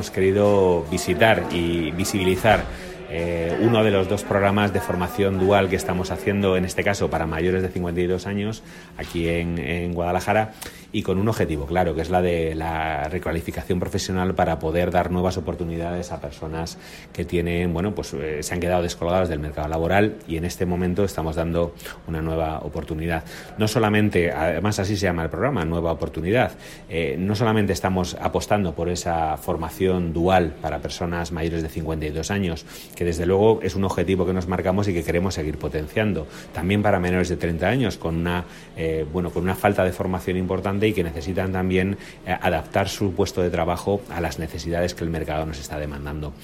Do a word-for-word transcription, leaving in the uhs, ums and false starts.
hemos querido visitar y visibilizar Eh, uno de los dos programas de formación dual que estamos haciendo, en este caso para mayores de cincuenta y dos años, aquí en, en Guadalajara, y con un objetivo claro, que es la de la recualificación profesional para poder dar nuevas oportunidades a personas que tienen, bueno, pues eh, se han quedado descolgadas del mercado laboral, y en este momento estamos dando una nueva oportunidad. No solamente, además así se llama el programa, Nueva Oportunidad, eh, no solamente estamos apostando por esa formación dual para personas mayores de cincuenta y dos años, que desde luego es un objetivo que nos marcamos y que queremos seguir potenciando. También para menores de treinta años, con una, eh, bueno, con una falta de formación importante y que necesitan también eh, adaptar su puesto de trabajo a las necesidades que el mercado nos está demandando.